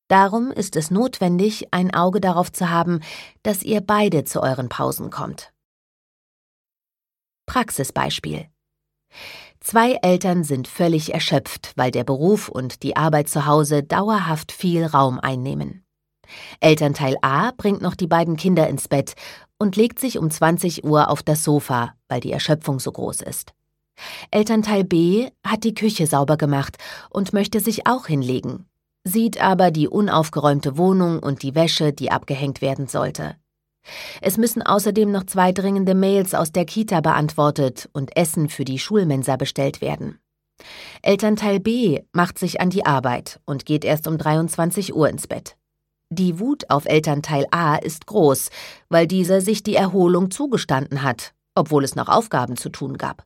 Darum ist es notwendig, ein Auge darauf zu haben, dass ihr beide zu euren Pausen kommt. Praxisbeispiel: 2 Eltern sind völlig erschöpft, weil der Beruf und die Arbeit zu Hause dauerhaft viel Raum einnehmen. Elternteil A bringt noch die beiden Kinder ins Bett und legt sich um 20 Uhr auf das Sofa, weil die Erschöpfung so groß ist. Elternteil B hat die Küche sauber gemacht und möchte sich auch hinlegen, sieht aber die unaufgeräumte Wohnung und die Wäsche, die abgehängt werden sollte. Es müssen außerdem noch 2 dringende Mails aus der Kita beantwortet und Essen für die Schulmensa bestellt werden. Elternteil B macht sich an die Arbeit und geht erst um 23 Uhr ins Bett. Die Wut auf Elternteil A ist groß, weil dieser sich die Erholung zugestanden hat, obwohl es noch Aufgaben zu tun gab.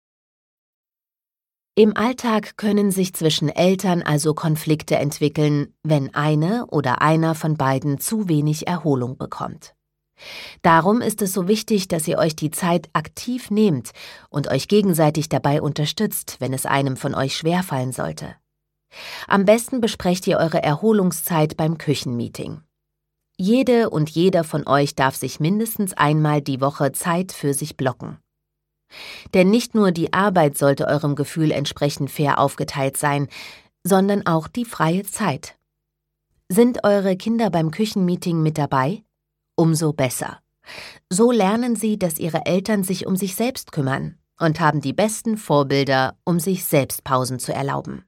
Im Alltag können sich zwischen Eltern also Konflikte entwickeln, wenn eine oder einer von beiden zu wenig Erholung bekommt. Darum ist es so wichtig, dass ihr euch die Zeit aktiv nehmt und euch gegenseitig dabei unterstützt, wenn es einem von euch schwerfallen sollte. Am besten besprecht ihr eure Erholungszeit beim Küchenmeeting. Jede und jeder von euch darf sich mindestens einmal die Woche Zeit für sich blocken. Denn nicht nur die Arbeit sollte eurem Gefühl entsprechend fair aufgeteilt sein, sondern auch die freie Zeit. Sind eure Kinder beim Küchenmeeting mit dabei? Umso besser. So lernen sie, dass ihre Eltern sich um sich selbst kümmern und haben die besten Vorbilder, um sich selbst Pausen zu erlauben.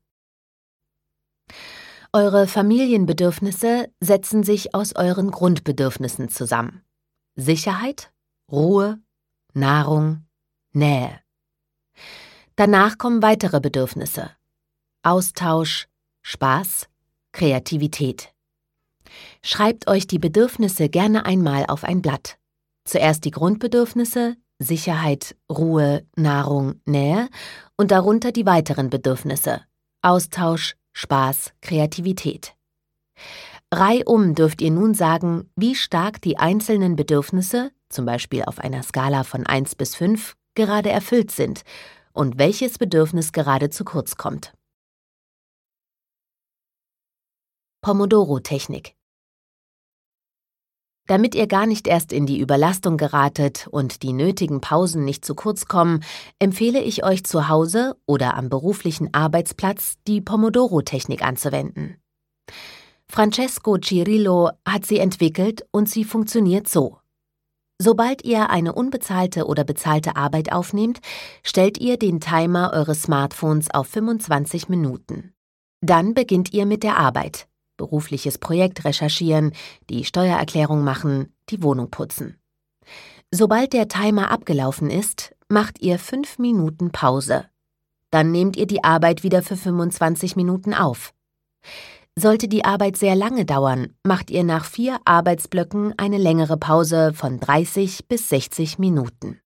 Eure Familienbedürfnisse setzen sich aus euren Grundbedürfnissen zusammen: Sicherheit, Ruhe, Nahrung, Nähe. Danach kommen weitere Bedürfnisse: Austausch, Spaß, Kreativität. Schreibt euch die Bedürfnisse gerne einmal auf ein Blatt. Zuerst die Grundbedürfnisse: Sicherheit, Ruhe, Nahrung, Nähe und darunter die weiteren Bedürfnisse: Austausch, Spaß, Kreativität. Reihum dürft ihr nun sagen, wie stark die einzelnen Bedürfnisse, zum Beispiel auf einer Skala von 1 bis 5, gerade erfüllt sind und welches Bedürfnis gerade zu kurz kommt. Pomodoro-Technik. Damit ihr gar nicht erst in die Überlastung geratet und die nötigen Pausen nicht zu kurz kommen, empfehle ich euch zu Hause oder am beruflichen Arbeitsplatz die Pomodoro-Technik anzuwenden. Francesco Cirillo hat sie entwickelt und sie funktioniert so: Sobald ihr eine unbezahlte oder bezahlte Arbeit aufnehmt, stellt ihr den Timer eures Smartphones auf 25 Minuten. Dann beginnt ihr mit der Arbeit: berufliches Projekt recherchieren, die Steuererklärung machen, die Wohnung putzen. Sobald der Timer abgelaufen ist, macht ihr 5 Minuten Pause. Dann nehmt ihr die Arbeit wieder für 25 Minuten auf. Sollte die Arbeit sehr lange dauern, macht ihr nach 4 Arbeitsblöcken eine längere Pause von 30 bis 60 Minuten.